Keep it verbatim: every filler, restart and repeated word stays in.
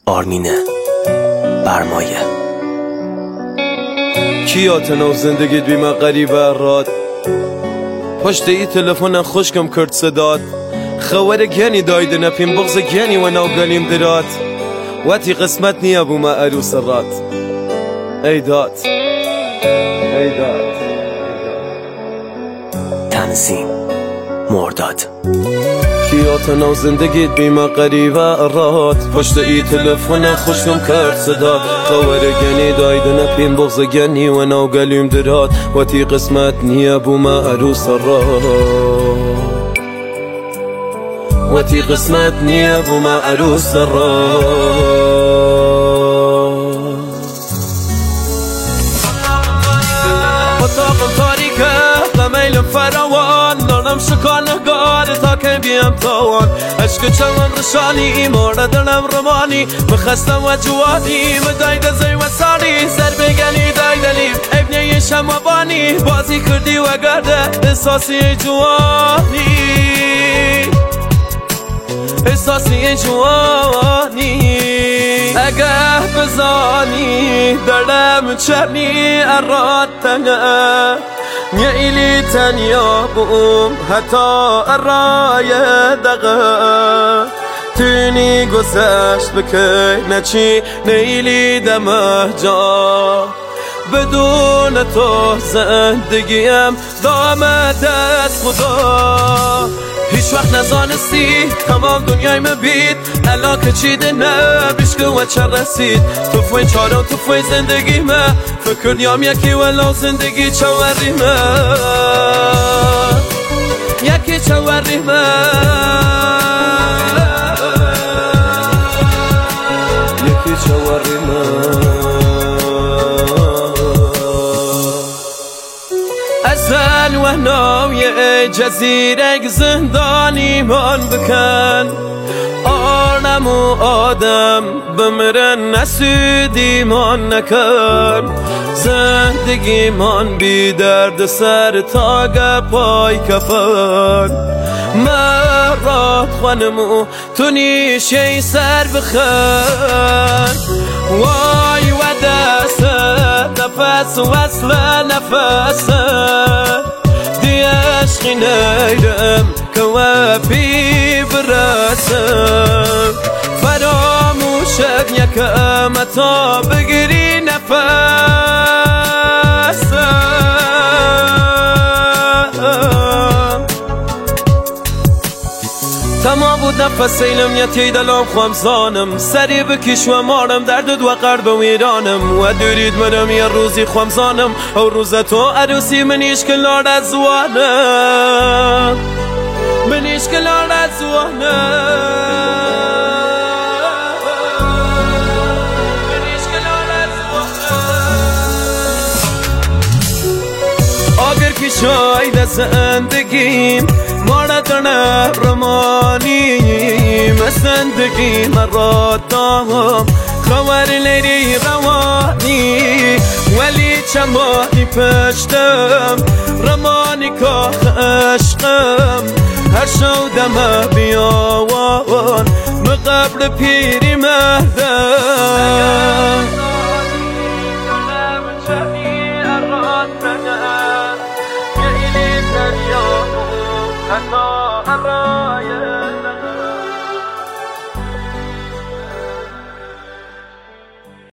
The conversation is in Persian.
آرمین برمایه. کیاتنو زندگیت بیمه غریبه راد پشت ای تلفن خوشکم کرد صداد خوار گنی دایده نپیم بغز گنی و نو گلیم درات واتی قسمت نیا بوما عروس رات ای داد ای داد تنظیم مرداد. کیاتنو زندگیت بیمه غریبه راد پشت ای تلفن خوشکم کرد صدا خوار گنی دایده نپیم بغز گنی و نو گلیم درات واتی قسمت نیا بوما عروس رات واتی قسمت نیا بوما عروس رات. اتاقم تاریکه قمیل فراوان دارم شکار نگاره تا که بیم تاوان عشق چمن رشانی مورد دلم رمانی مخستم و جوانی مداید زی و سانی سر بگنی دایدلیم ابنی شموانی بازی کردی و گرده احساسی جوانی احساسی جوانی اگه بزانی دلم چرنی اراد تنه میلی تنیا بوم حتی ارای دقه تونی گذشت بکی نچی نیلی دمه جا بدون تو زندگیم دامه دست خدا هیچ وقت نزانستی تمام دنیای مبید الا که چیده نه بیشکه و چه رسید تو فوی چارم تو فوی زندگی ما فکر نیام یکی ولو زندگی چوری ما یکی چوری ما یکی چوری ما ازن و ناوی جزیره زندانی من بکن آرم و آدم بمرن نسودی من نکن زندگی من بی درد سر تاگ پای کفن مرات خانمو تو نیشه سر بخن وای و دست نفس وصل نفس دی عشقی نیرم که و پی برسم فراموشت یکم تا بگیری نفسم تمام بود نفس اینم یتی دلم خمزانم سری بکش و مارم درد و قرب و ایرانم و دورید منم یه روزی خمزانم او روز تو عروسی منیش کلار از زوانم منیش کلار از زوانم منیش کلار از زوانم آگر کی شاید زندگیم مردن رمانی زندگی مرا دام خبر لیری روانی ولی چمانی پشتم رمانی که عشقم هر شو دم بیاوان مقبر پیری مردم حتی